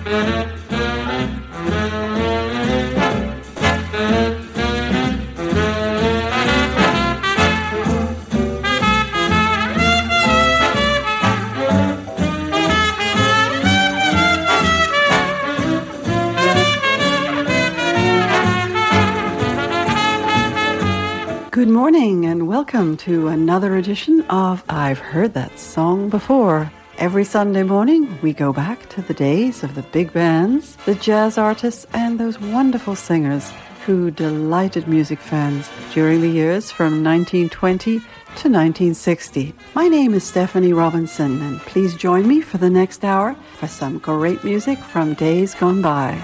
Good morning and welcome to another edition of I've Heard That Song Before. Every Sunday morning we go back to the days of the big bands, the jazz artists and those wonderful singers who delighted music fans during the years from 1920 to 1960. My name is Stephanie Robinson and please join me for the next hour for some great music from days gone by.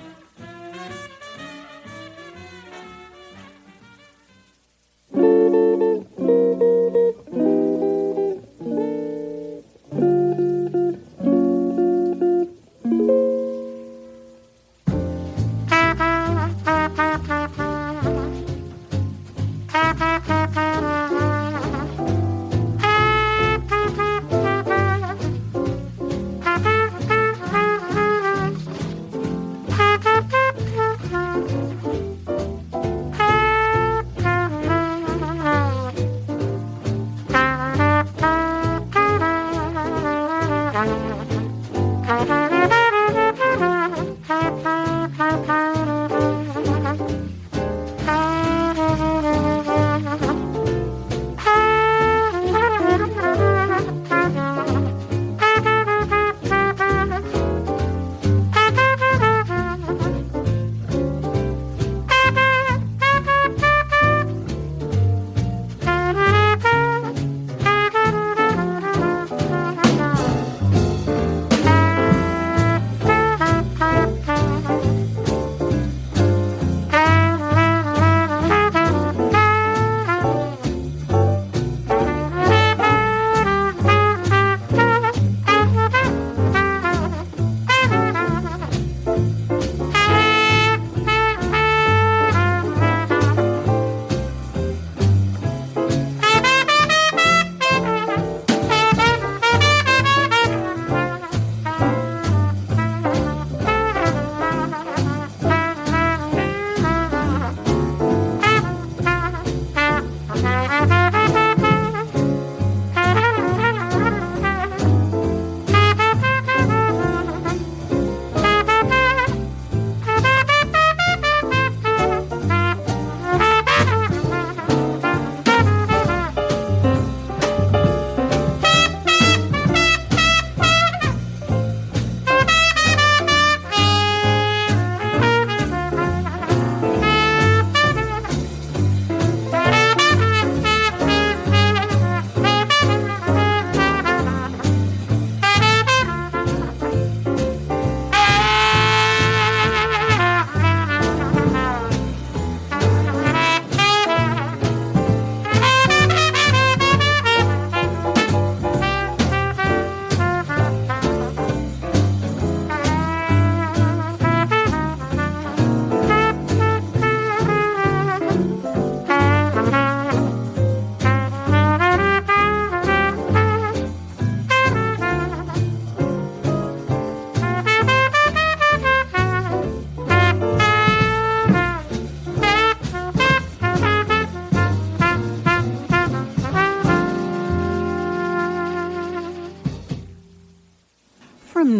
From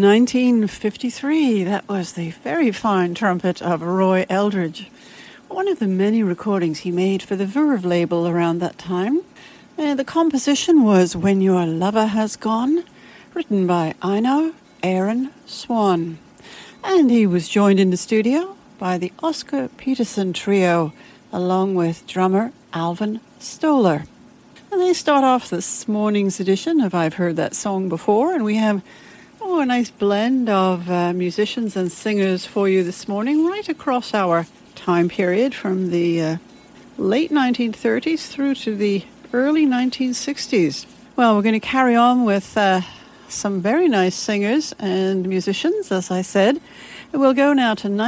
1953, that was the very fine trumpet of Roy Eldridge. One of the many recordings he made for the Verve label around that time. The composition was When Your Lover Has Gone, written by Ino Aaron Swan. And he was joined in the studio by the Oscar Peterson Trio, along with drummer Alvin Stoller. And they start off this morning's edition of I've Heard That Song Before, and we have a nice blend of musicians and singers for you this morning, right across our time period from the late 1930s through to the early 1960s. Well, we're going to carry on with some very nice singers and musicians, as I said. And we'll go now to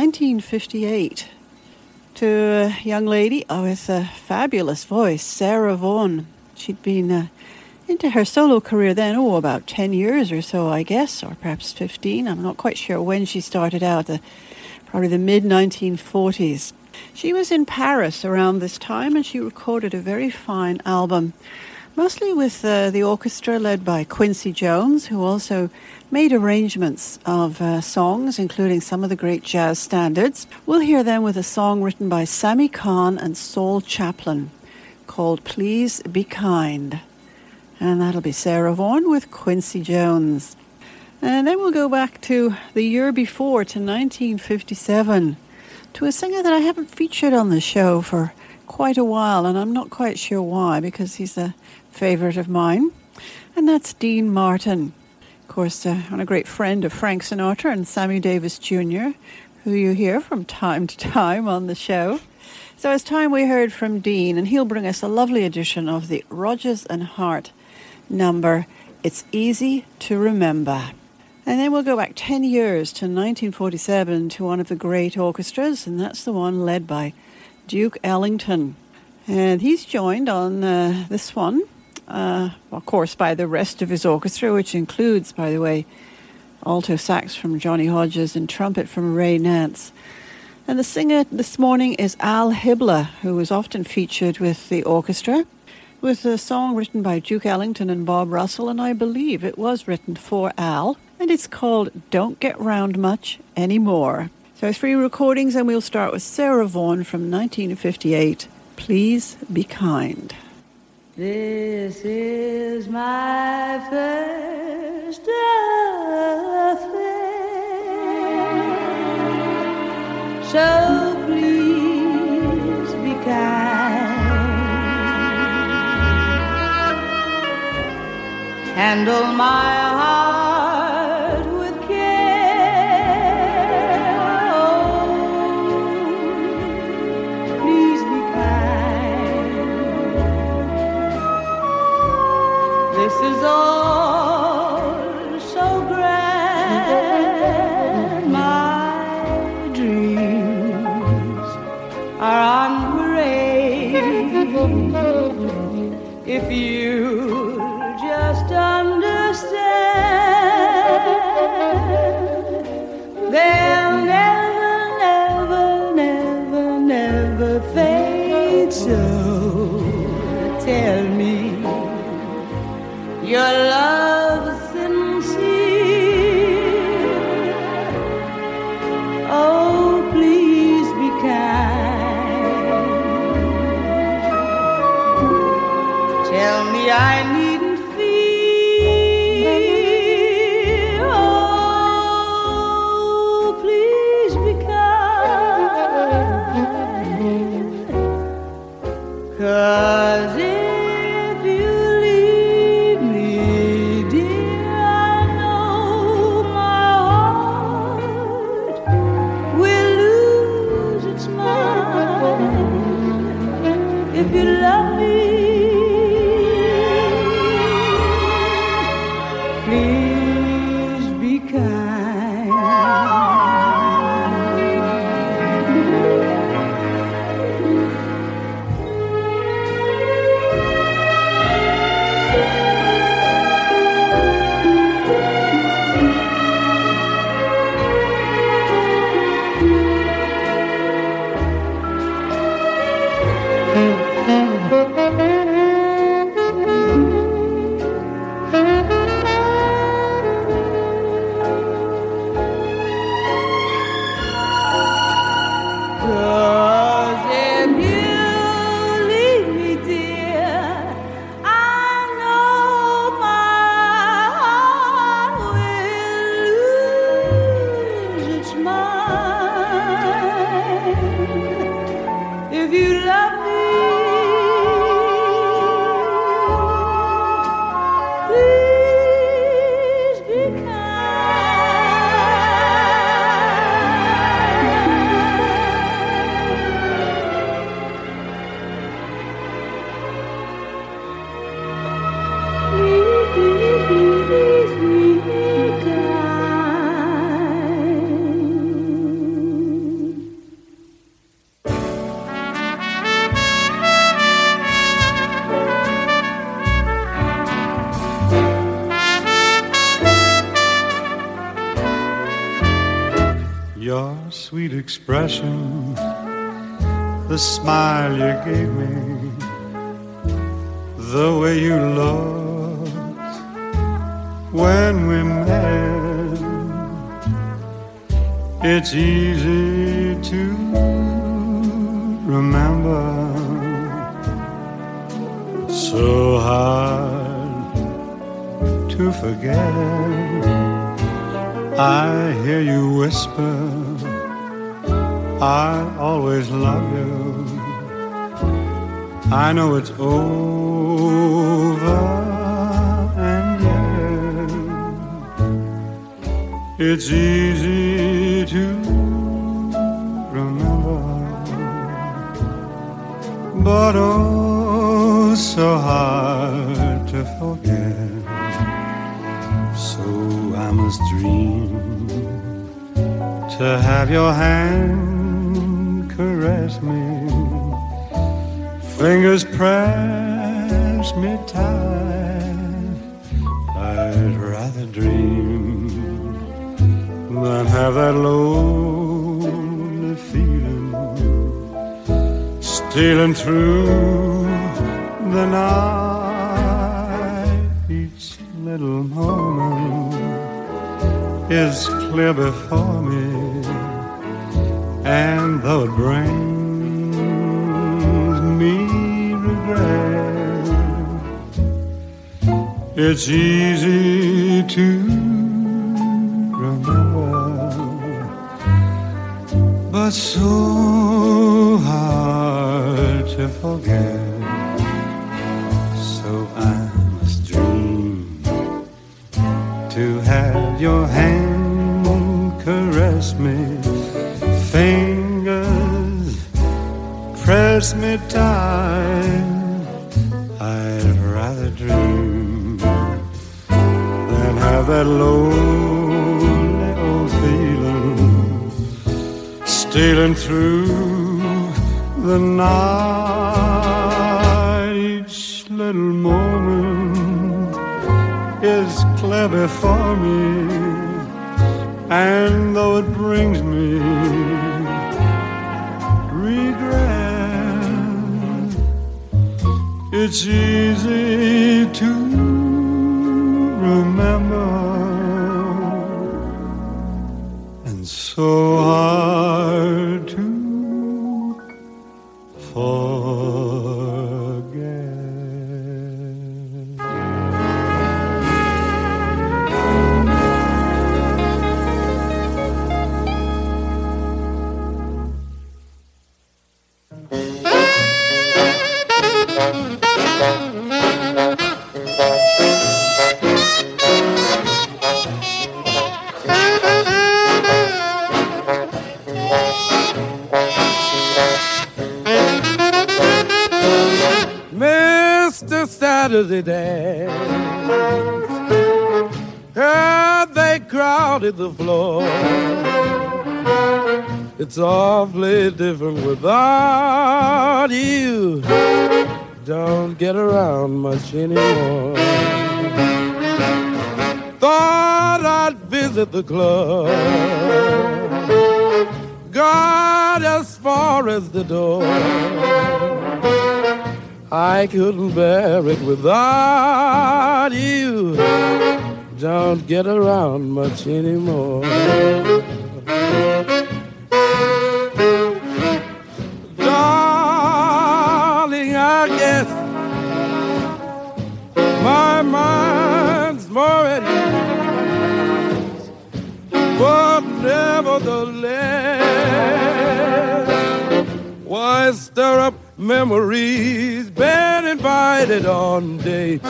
1958 to a young lady with a fabulous voice, Sarah Vaughan. She'd been into her solo career then, about 10 years or so, I guess, or perhaps 15. I'm not quite sure when she started out, probably the mid-1940s. She was in Paris around this time, and she recorded a very fine album, mostly with the orchestra led by Quincy Jones, who also made arrangements of songs, including some of the great jazz standards. We'll hear them with a song written by Sammy Cahn and Saul Chaplin called Please Be Kind. And that'll be Sarah Vaughan with Quincy Jones. And then we'll go back to the year before, to 1957, to a singer that I haven't featured on the show for quite a while, and I'm not quite sure why, because he's a favorite of mine, and that's Dean Martin. Of course, a great friend of Frank Sinatra and Sammy Davis Jr., who you hear from time to time on the show. So it's time we heard from Dean, and he'll bring us a lovely edition of the Rodgers and Hart number, It's Easy to Remember. And then we'll go back 10 years to 1947 to one of the great orchestras, and that's the one led by Duke Ellington. And he's joined on this one, of course, by the rest of his orchestra, which includes, by the way, alto sax from Johnny Hodges and trumpet from Ray Nance. And the singer this morning is Al Hibbler, who is often featured with the orchestra, with a song written by Duke Ellington and Bob Russell, and I believe it was written for Al, and it's called Don't Get Round Much Anymore. So 3 recordings, and we'll start with Sarah Vaughan from 1958, Please Be Kind. This is my first affair, so please be kind. Handle my heart with care. Oh, please be kind. This is all so grand. My dreams are on parade. If you just understand, they'll never, never, never, never fade. So tell me your love's sincere. Oh, please be kind. Tell me I needn't fear. Oh, please be kind. 'Cause if you leave me Your sweet expression, the smile you gave me, the way you looked when we met. It's easy to remember, so hard to forget. I hear you whisper, I always love you. I know it's over, and yet it's easy to remember, but oh, so hard to forget. So I must dream to have your hand caress me, fingers press me tight. I'd rather dream than have that lonely feeling stealing through the night. Each little moment is clear before me, and though it brings me regret, it's easy to remember, but so hard to forget. So I must dream to have your hand caress me, fingers press me tight. I'd rather dream than have that lonely old feeling stealing through the night. Each little moment is clear before me, and though it brings me regret, it's easy to remember, and so hard to forget. Mr. Saturday Dance, and they crowded the floor. It's awfully different without you. Don't get around much anymore. Thought I'd visit the club, got as far as the door. I couldn't bear it without you. Don't get around much anymore. Darling, I guess my mind's more at ease, but nevertheless, why stir up memories? Been invited on dates,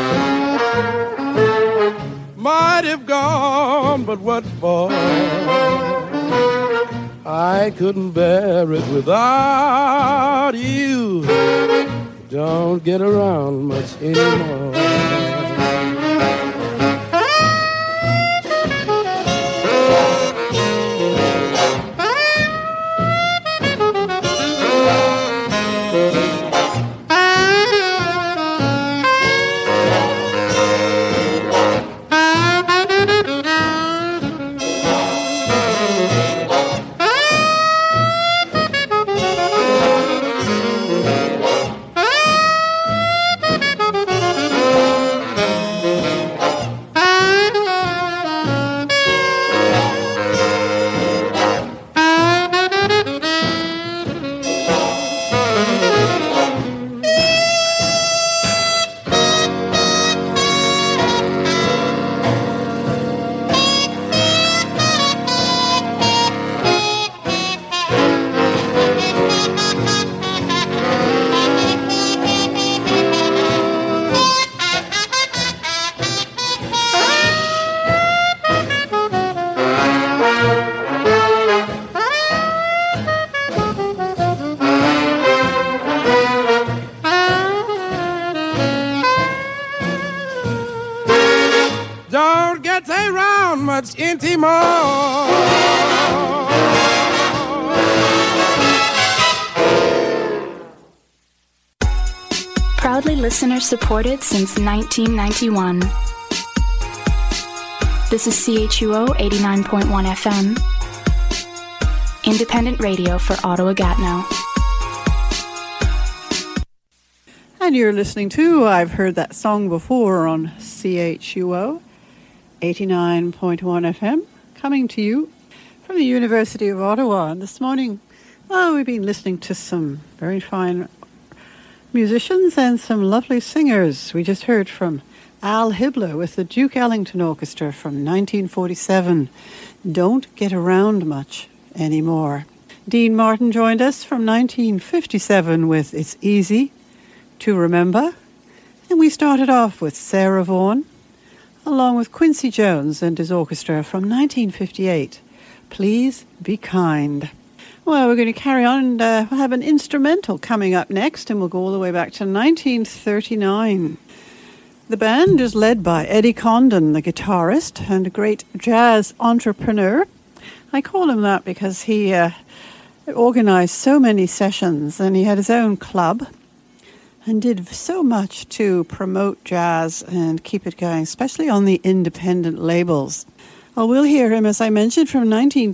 might have gone, but what for? I couldn't bear it without you. Don't get around much anymore. Intimate. Proudly listener supported since 1991. This is CHUO 89.1 FM, independent radio for Ottawa-Gatineau. And you're listening to I've Heard That Song Before on CHUO 89.1 FM, coming to you from the University of Ottawa. And this morning, we've been listening to some very fine musicians and some lovely singers. We just heard from Al Hibbler with the Duke Ellington Orchestra from 1947, Don't Get Around Much Anymore. Dean Martin joined us from 1957 with It's Easy to Remember. And we started off with Sarah Vaughan, along with Quincy Jones and his orchestra from 1958, Please Be Kind. Well, we're going to carry on and we'll have an instrumental coming up next, and we'll go all the way back to 1939. The band is led by Eddie Condon, the guitarist and a great jazz entrepreneur. I call him that because he organized so many sessions, and he had his own club and did so much to promote jazz and keep it going, especially on the independent labels. Well, we'll hear him, as I mentioned, from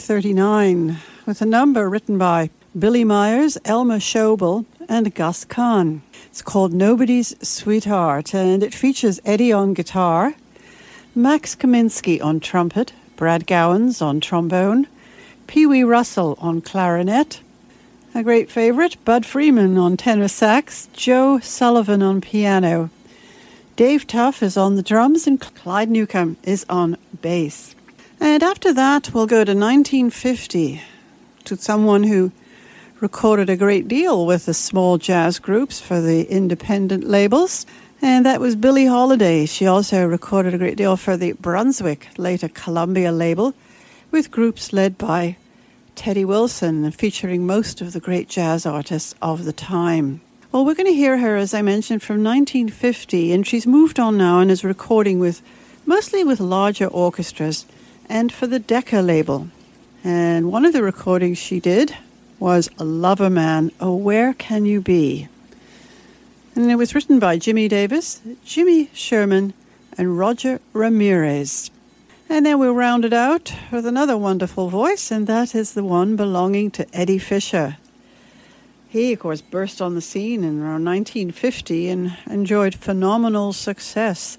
1939 with a number written by Billy Myers, Elmer Schobel, and Gus Kahn. It's called Nobody's Sweetheart, and it features Eddie on guitar, Max Kaminsky on trumpet, Brad Gowans on trombone, Pee Wee Russell on clarinet, a great favorite, Bud Freeman on tenor sax, Joe Sullivan on piano, Dave Tuff is on the drums, and Clyde Newcomb is on bass. And after that, we'll go to 1950 to someone who recorded a great deal with the small jazz groups for the independent labels, and that was Billie Holiday. She also recorded a great deal for the Brunswick, later Columbia label, with groups led by Teddy Wilson, featuring most of the great jazz artists of the time. Well, we're going to hear her, as I mentioned, from 1950, and she's moved on now and is recording mostly with larger orchestras and for the Decca label. And one of the recordings she did was Lover Man, Oh Where Can You Be? And it was written by Jimmy Davis, Jimmy Sherman, and Roger Ramirez. And then we'll round it out with another wonderful voice, and that is the one belonging to Eddie Fisher. He, of course, burst on the scene in around 1950 and enjoyed phenomenal success.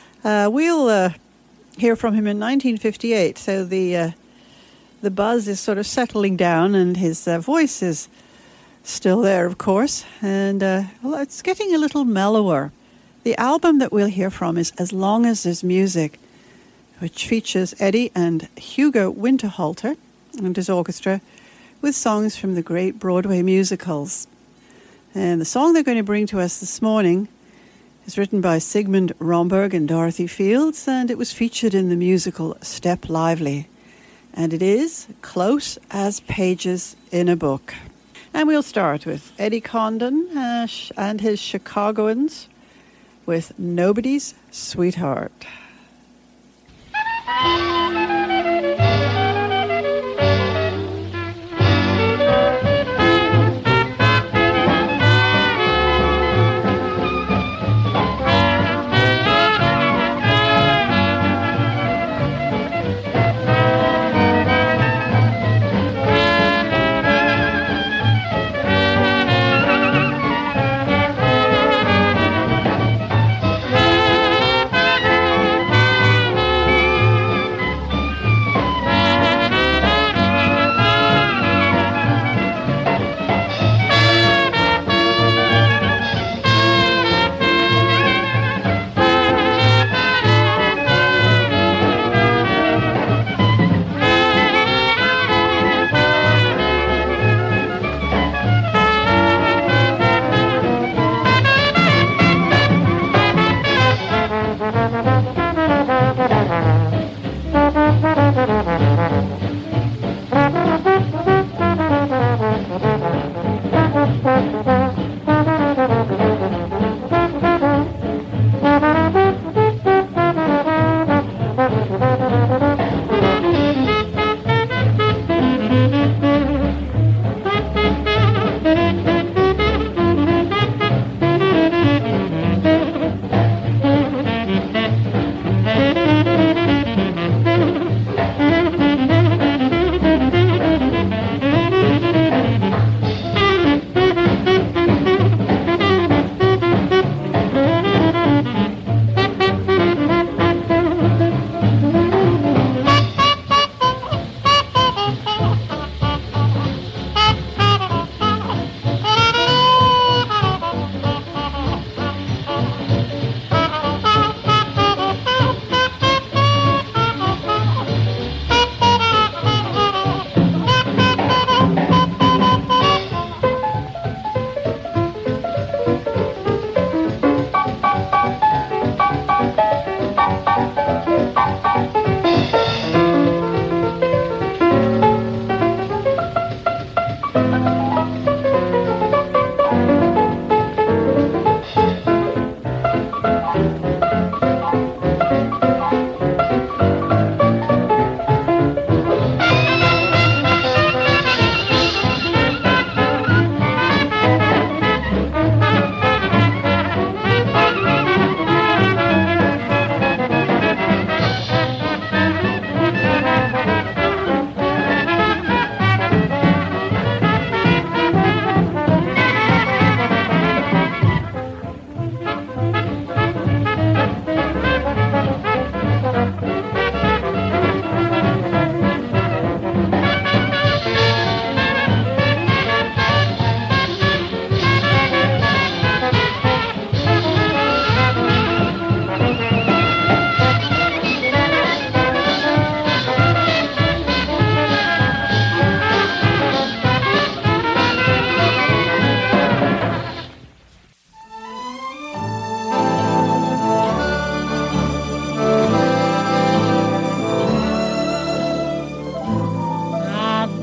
We'll hear from him in 1958, so the buzz is sort of settling down, and his voice is still there, of course, and it's getting a little mellower. The album that we'll hear from is As Long as There's Music, which features Eddie and Hugo Winterhalter and his orchestra with songs from the great Broadway musicals. And the song they're going to bring to us this morning is written by Sigmund Romberg and Dorothy Fields, and it was featured in the musical Step Lively. And it is Close as Pages in a Book. And we'll start with Eddie Condon and his Chicagoans with Nobody's Sweetheart.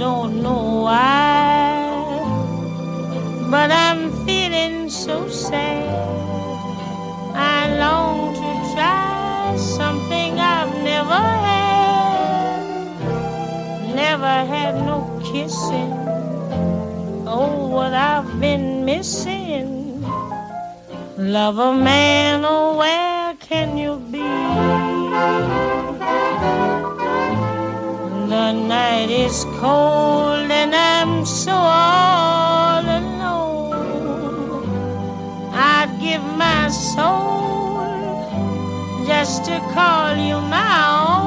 don't know why, but I'm feeling so sad. I long to try something I've never had. Never had no kissing. Oh, what I've been missing. Lover man, oh, where can you be? The night is cold and I'm so all alone. I'd give my soul just to call you my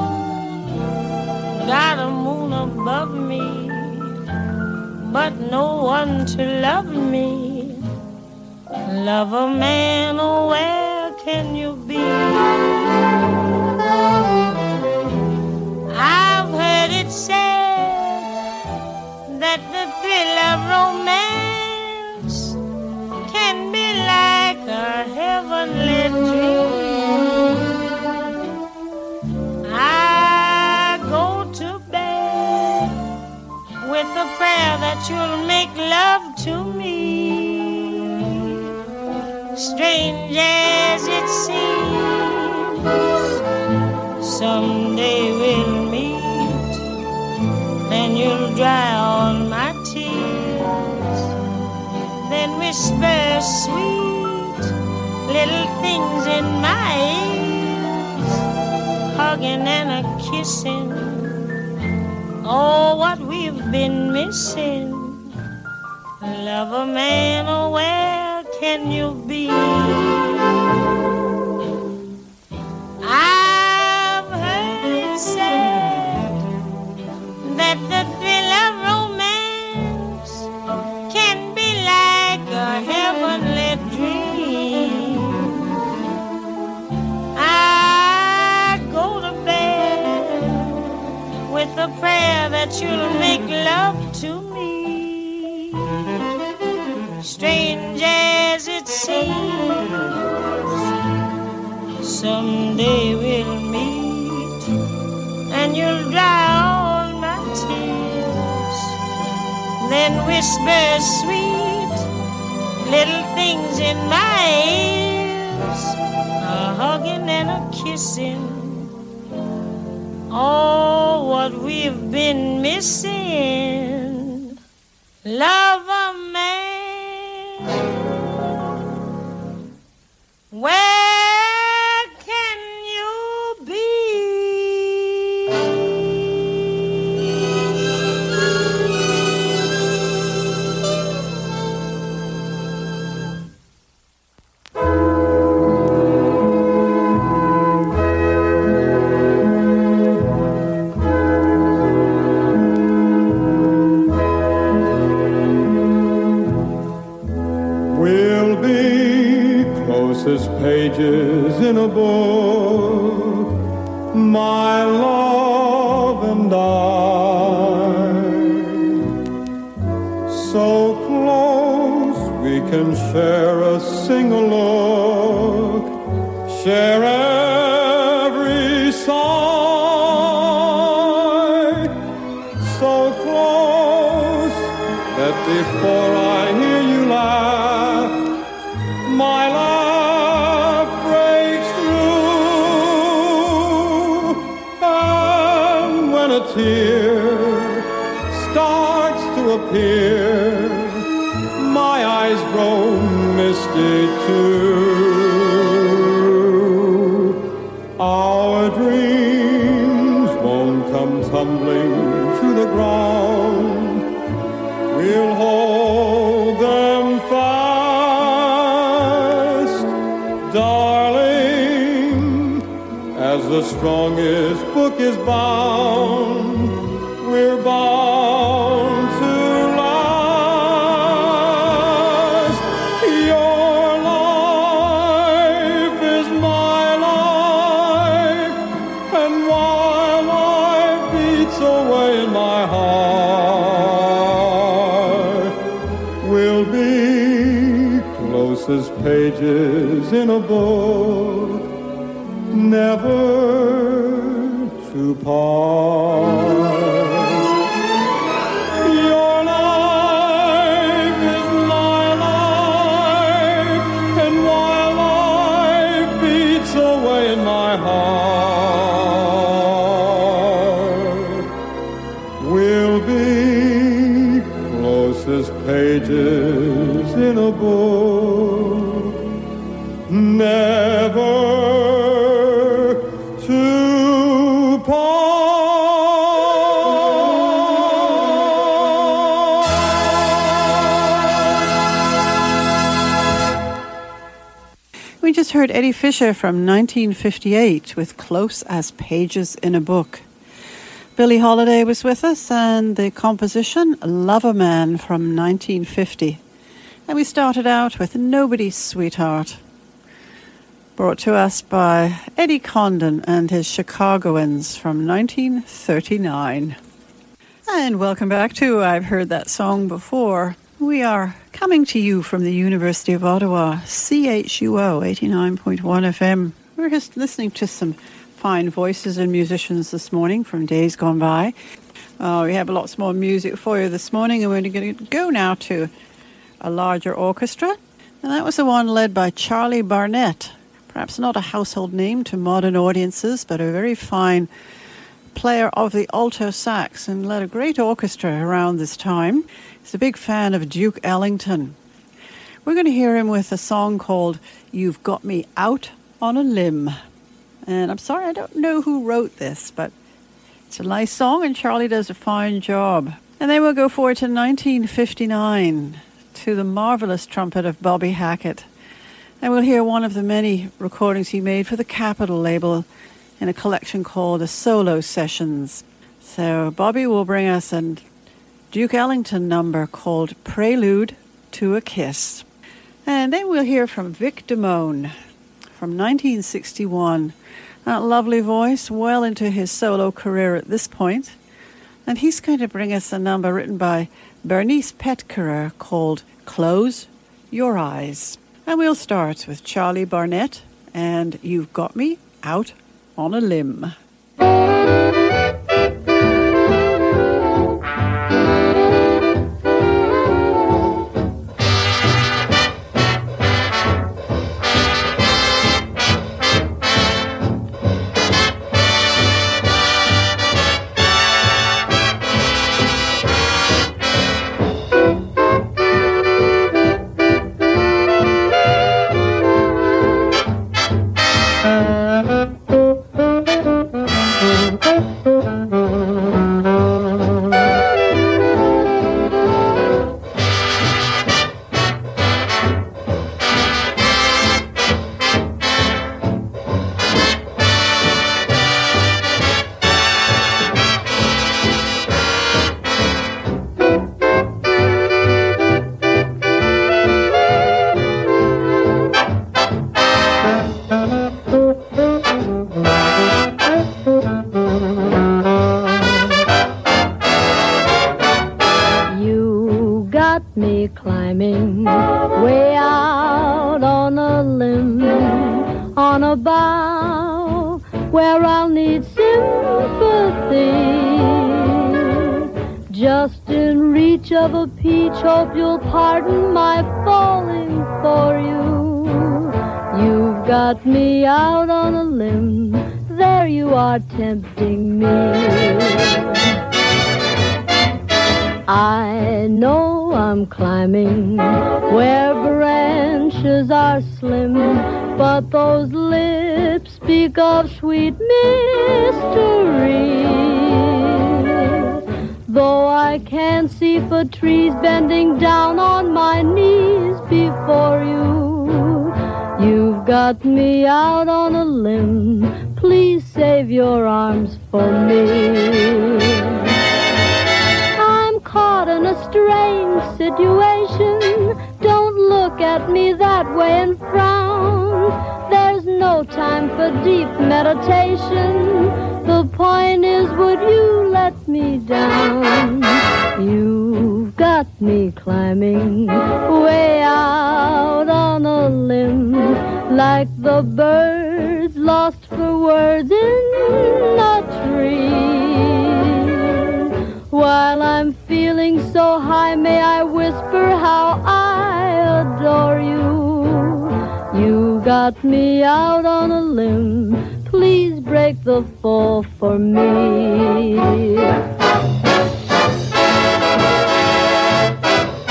own. Got a moon above me, but no one to love me. Lover man, oh, where can you be? I've heard it said that the thrill of romance can be like a heavenly dream. I go to bed with a prayer that you'll make love to me. Strange as it seems, someday we'll meet, and you'll dry all my tears, then whisper sweet little things in my ears, hugging and a kissing. Oh, what we've been missing. Lover man, oh, where can you be? I've heard it said that the thrill of romance can be like a heavenly dream. I go to bed with a prayer that you'll make love to me. Strange as it seems, someday we'll meet, and you'll dry all my tears, then whisper sweet little things in my ears, a hugging and a kissing. Oh, what we've been missing. Lover man, where can you be? Pages in a book, my love and I, so close we can share a single look, share every sigh, so close that before I hear you laugh, my life tear starts to appear, my eyes grow misty too. Our dreams won't come tumbling to the ground, we'll hold them fast, darling, as the strongest book is bound. We're bound to last. Your life is my life, and while life beats away in my heart, we'll be close as pages in a book, never to part. as pages in a book, never to part. We just heard Eddie Fisher from 1958 with Close as Pages in a Book. Billie Holiday was with us and the composition Lover Man from 1950. And we started out with Nobody's Sweetheart, brought to us by Eddie Condon and his Chicagoans from 1939. And welcome back to I've Heard That Song Before. We are coming to you from the University of Ottawa, CHUO 89.1 FM. We're just listening to some fine voices and musicians this morning from days gone by. We have lots more music for you this morning, and we're going to go now to a larger orchestra. And that was the one led by Charlie Barnett. Perhaps not a household name to modern audiences, but a very fine player of the alto sax and led a great orchestra around this time. He's a big fan of Duke Ellington. We're going to hear him with a song called You've Got Me Out on a Limb. And I'm sorry, I don't know who wrote this, but it's a nice song and Charlie does a fine job. And then we'll go forward to 1959 to the marvelous trumpet of Bobby Hackett. And we'll hear one of the many recordings he made for the Capitol label in a collection called the Solo Sessions. So Bobby will bring us a Duke Ellington number called Prelude to a Kiss. And then we'll hear from Vic Damone from 1961. That lovely voice, well into his solo career at this point. And he's going to bring us a number written by Bernice Petkerer called Close Your Eyes. And we'll start with Charlie Barnett and You've Got Me Out on a Limb. Hope you'll pardon my falling for you. You've got me out on a limb. There you are tempting me. I know I'm climbing where branches are slim, but those lips speak of sweet mystery. Though I can't see for trees, bending down on my knees before you. You've got me out on a limb. Please save your arms for me. I'm caught in a strange situation. Don't look at me that way and frown. There's no time for deep meditation. The point is, would you let me down? You've got me climbing way out on a limb, like the birds lost for words in a tree. While I'm feeling so high, may I whisper how I adore you? You got me out on a limb. Please break the fall for me.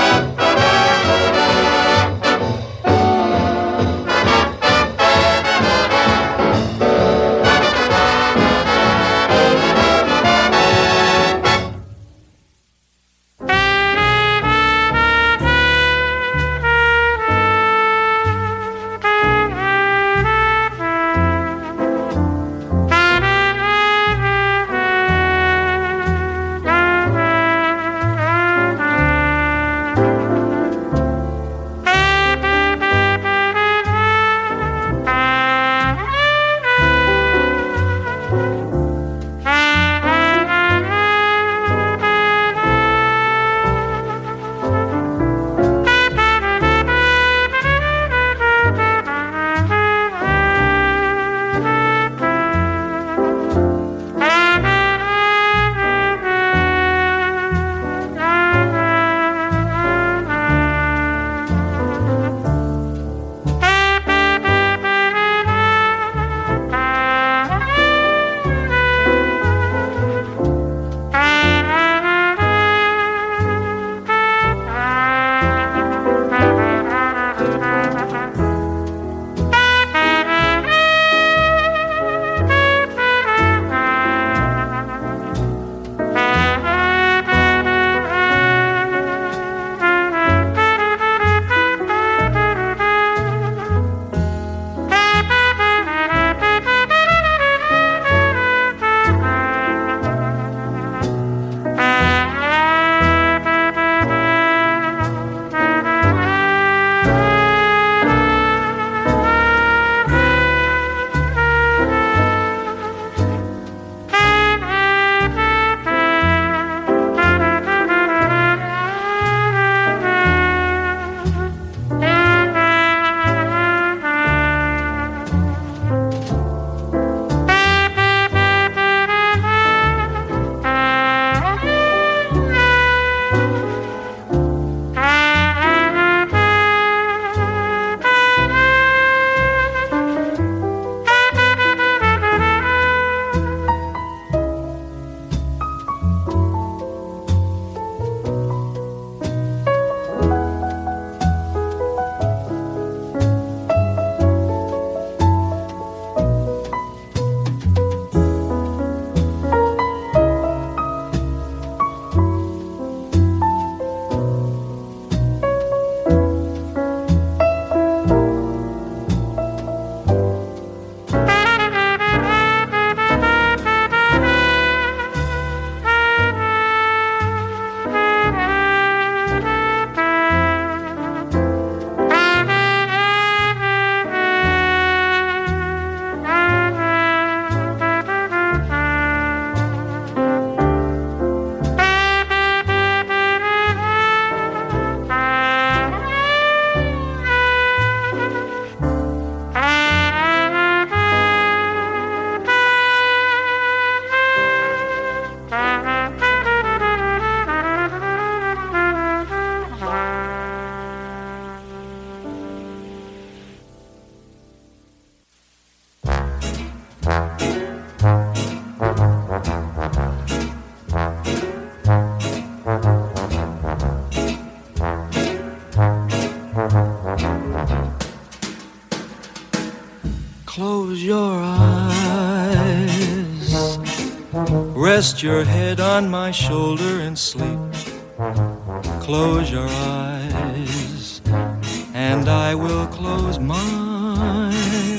Rest your head on my shoulder and sleep. Close your eyes, and I will close mine.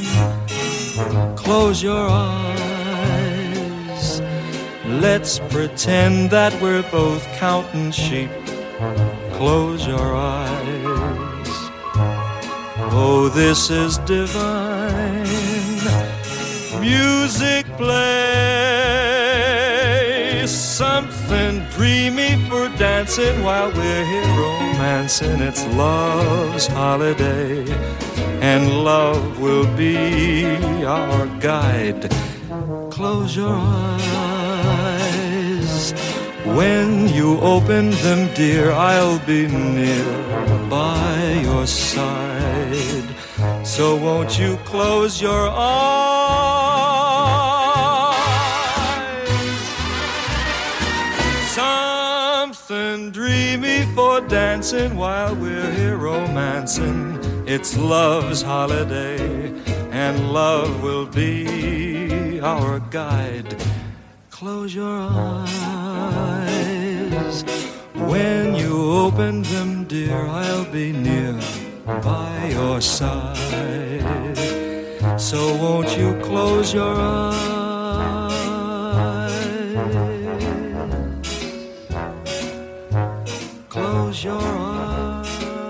Close your eyes. Let's pretend that we're both counting sheep. Close your eyes. Oh, this is divine. Music play, something dreamy for dancing while we're here romancing. It's love's holiday, and love will be our guide. Close your eyes. When you open them, dear, I'll be near by your side. So won't you close your eyes? Something dreamy for dancing while we're here romancing. It's love's holiday, and love will be our guide. Close your eyes. When you open them, dear, I'll be near by your side. So won't you close your eyes? Close your eyes.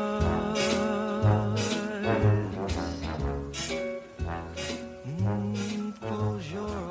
Close your eyes.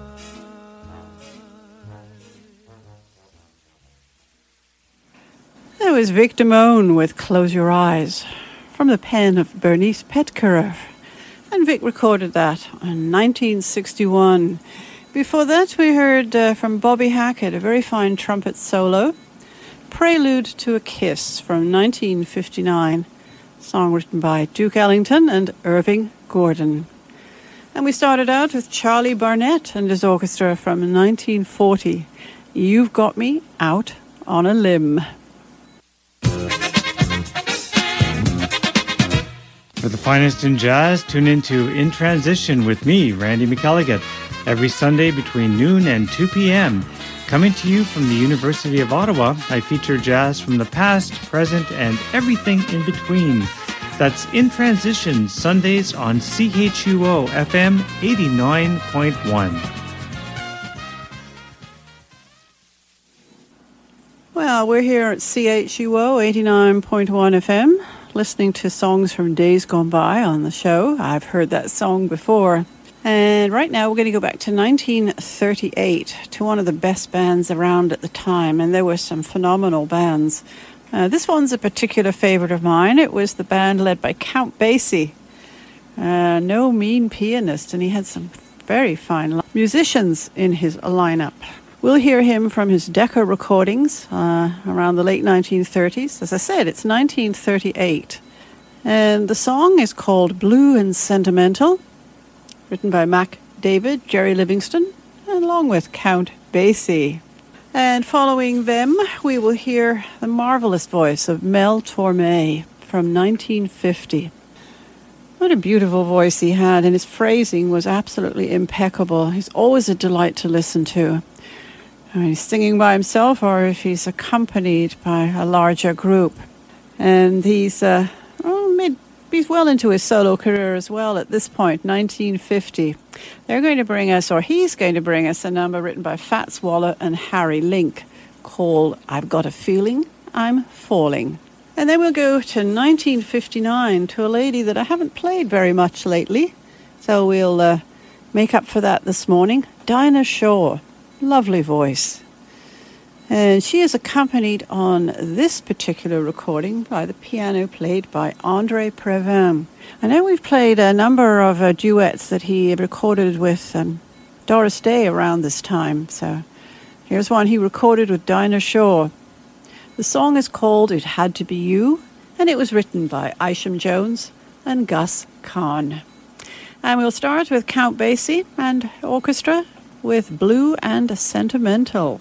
That was Vic Damone with Close Your Eyes, from the pen of Bernice Petkerer. And Vic recorded that in 1961. Before that, we heard from Bobby Hackett, a very fine trumpet solo, Prelude to a Kiss from 1959, song written by Duke Ellington and Irving Gordon. And we started out with Charlie Barnett and his orchestra from 1940, You've Got Me Out on a Limb. For the finest in jazz, tune into In Transition with me, Randy McElligott, every Sunday between noon and 2 p.m. Coming to you from the University of Ottawa, I feature jazz from the past, present, and everything in between. That's In Transition, Sundays on CHUO FM 89.1. Well, we're here at CHUO 89.1 FM, listening to songs from days gone by on the show. I've heard that song before. And right now we're going to go back to 1938, to one of the best bands around at the time. And there were some phenomenal bands. This one's a particular favorite of mine. It was the band led by Count Basie. No mean pianist, and he had some very fine musicians in his lineup. We'll hear him from his Decca recordings around the late 1930s. As I said, it's 1938. And the song is called Blue and Sentimental, written by Mac David, Jerry Livingston, and along with Count Basie. And following them, we will hear the marvelous voice of Mel Torme from 1950. What a beautiful voice he had, and his phrasing was absolutely impeccable. He's always a delight to listen to. I mean, he's singing by himself or if he's accompanied by a larger group. And he's well into his solo career as well at this point, 1950. They're going to bring us, or he's going to bring us, a number written by Fats Waller and Harry Link called I've Got a Feeling I'm Falling. And then we'll go to 1959 to a lady that I haven't played very much lately. So we'll make up for that this morning. Dinah Shore. Lovely voice. And she is accompanied on this particular recording by the piano played by Andre Previn. I know we've played a number of duets that he recorded with Doris Day around this time. So here's one he recorded with Dinah Shore. The song is called It Had to Be You, and it was written by Isham Jones and Gus Kahn. And we'll start with Count Basie and orchestra with Blue and Sentimental.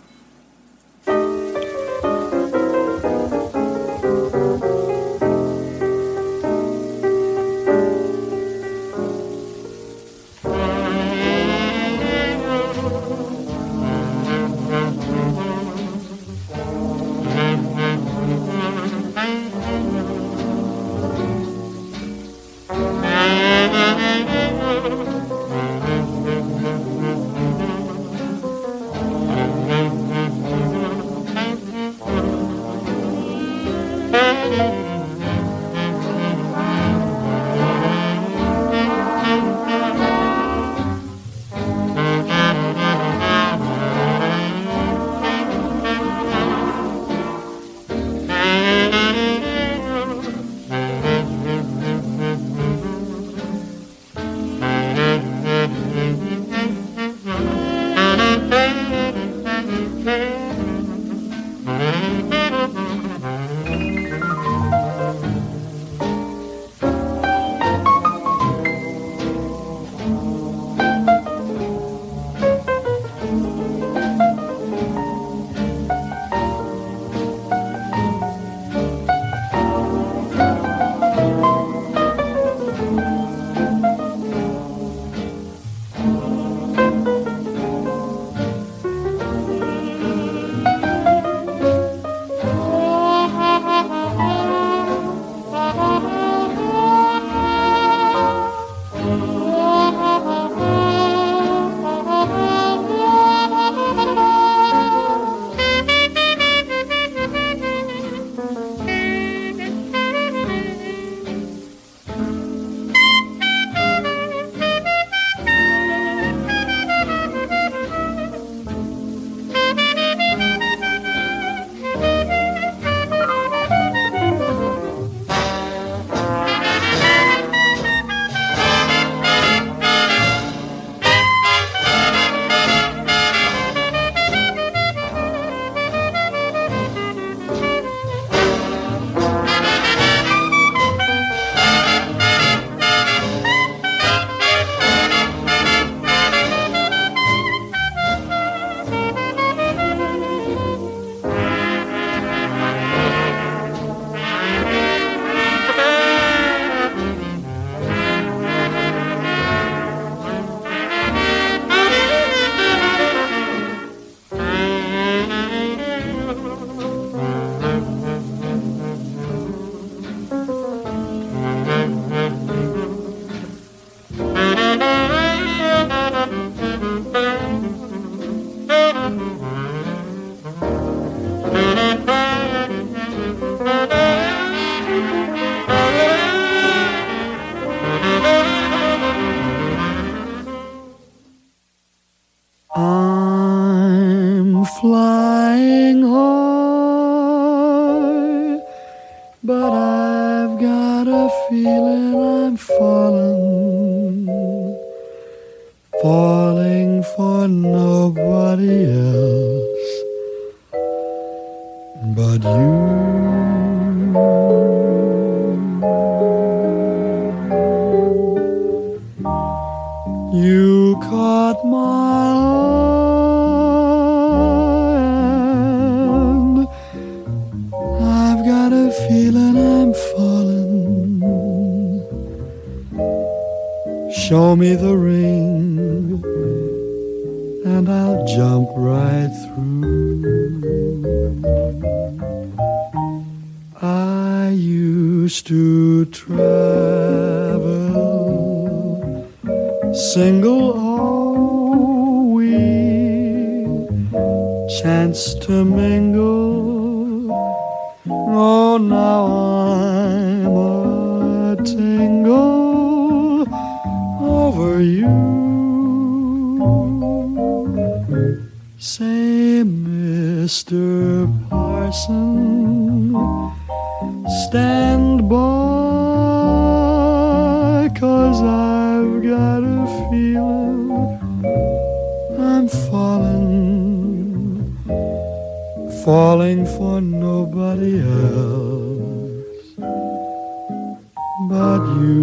feeling I'm falling for nobody else but you. You caught my eye, I've got a feeling I'm falling. Show me the ring, and I'll jump right through. I used to travel single, oh, we chanced to mingle. Oh, now I'm a tingle over you. Say, Mr. Parson, stand by, 'cause I've got a feeling I'm falling for nobody else but you.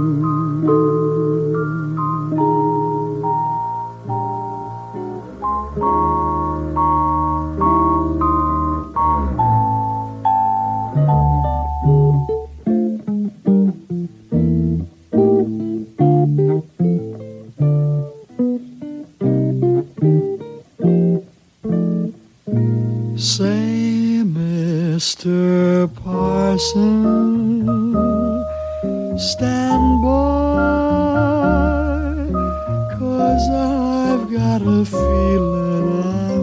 Say, Mr. Parson, stand by, 'cause I've got a feeling I'm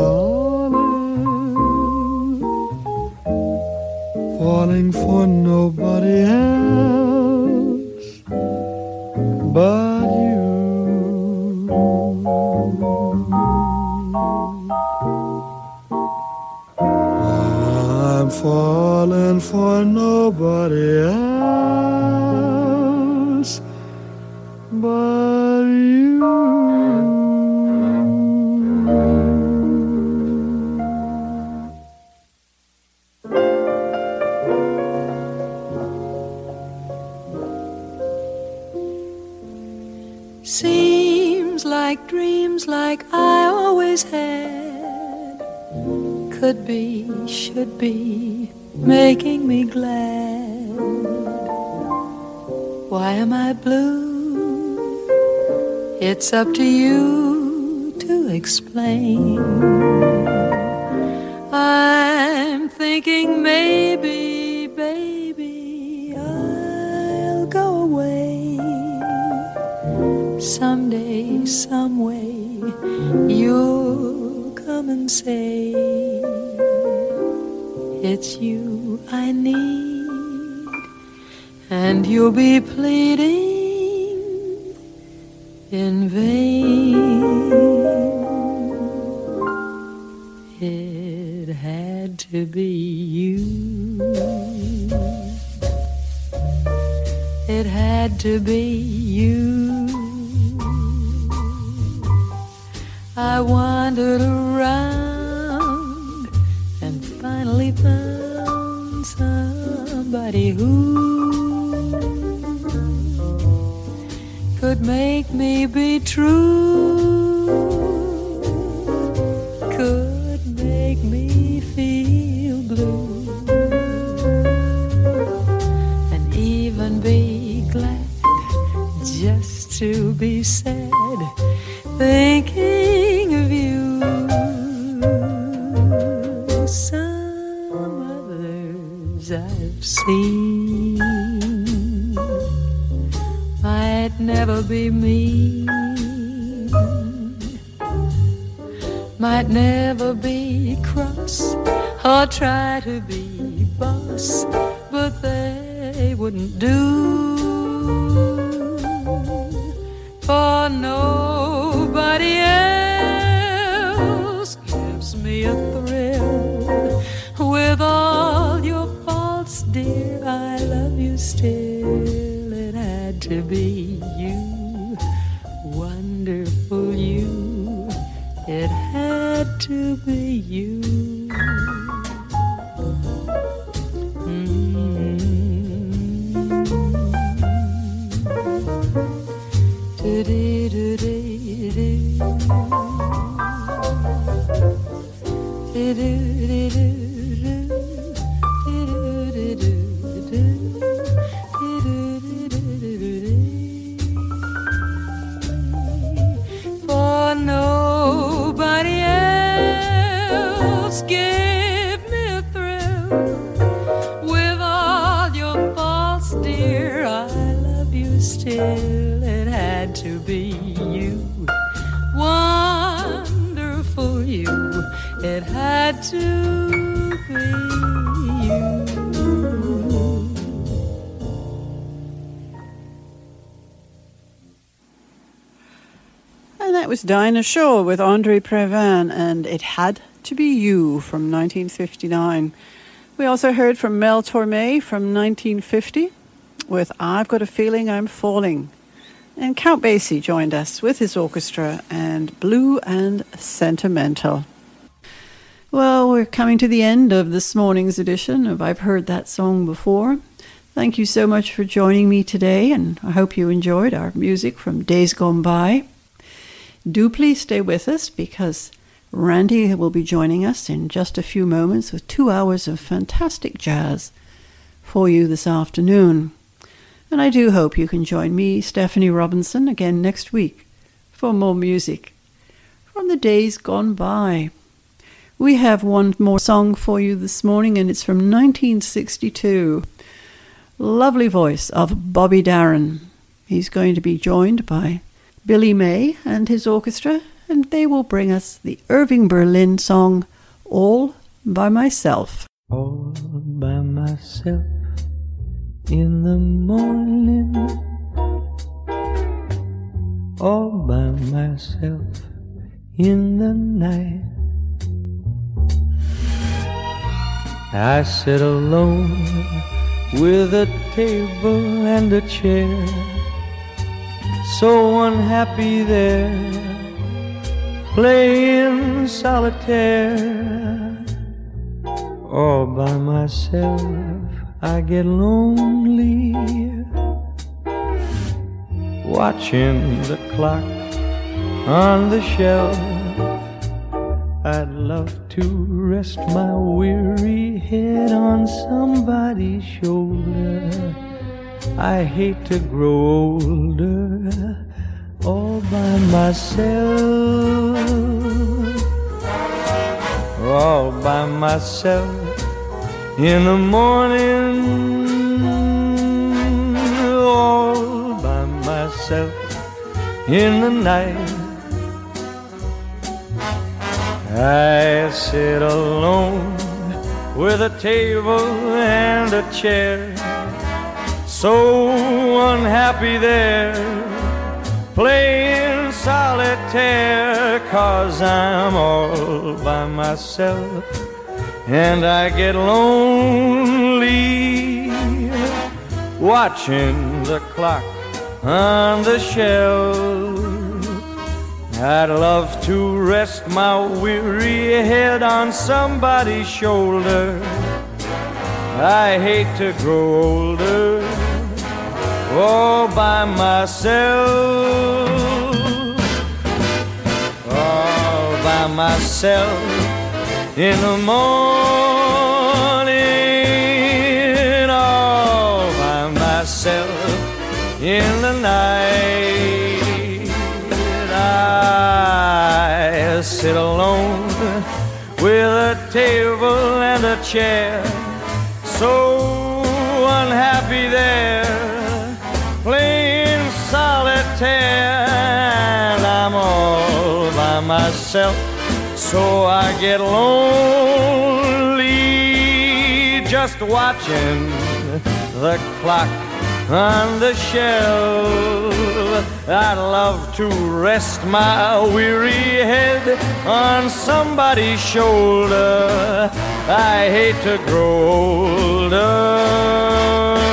falling for nobody else but you. I'm falling for nobody else but you. Seems like dreams like I always had could be, should be, making me glad. Why am I blue? It's up to you to explain. I'm thinking maybe, baby, I'll go away. Someday, some way, you'll come and say it's you I need, and you'll be pleading in vain. It had to be you. It had to be you. I wandered around and finally found somebody who could make me be true, could make me feel blue, and even be glad just to be sad, thinking of you. Some others I've seen might never be me, might never be cross or try to be boss, but they wouldn't do for nobody else gives me a thrill. With all your faults, dear, I love you still. to be you, wonderful you. It had to be you. For nobody else give me a thrill. With all your faults, dear, I love you still. It had to be you, wonderful you. It had to be you. And that was Dinah Shore with Andre Previn and It Had to Be You from 1959. We also heard from Mel Torme from 1950 with I've Got a Feeling I'm Falling. And Count Basie joined us with his orchestra and Blue and Sentimental. Well, we're coming to the end of this morning's edition of I've Heard That Song Before. Thank you so much for joining me today, and I hope you enjoyed our music from days gone by. Do please stay with us because Randy will be joining us in just a few moments with 2 hours of fantastic jazz for you this afternoon. And I do hope you can join me, Stephanie Robinson, again next week for more music from the days gone by. We have one more song for you this morning, and it's from 1962. Lovely voice of Bobby Darin. He's going to be joined by Billy May and his orchestra, and they will bring us the Irving Berlin song, All by Myself. All by myself in the morning, all by myself in the night. I sit alone with a table and a chair, so unhappy there, playing solitaire. All by myself I get lonely, watching the clock on the shelf. I'd love to rest my weary head on somebody's shoulder. I hate to grow older all by myself, all by myself in the morning, all by myself in the night. I sit alone with a table and a chair, so unhappy there, playing solitaire, 'cause I'm all by myself and I get lonely, watching the clock on the shelf. I'd love to rest my weary head on somebody's shoulder. I hate to grow older all by myself, all by myself in the morning, all by myself in the night. I sit alone with a table and a chair, so unhappy there, playing solitaire, and I'm all by myself, so I get lonely, just watching the clock on the shelf. I'd love to rest my weary head on somebody's shoulder. I hate to grow older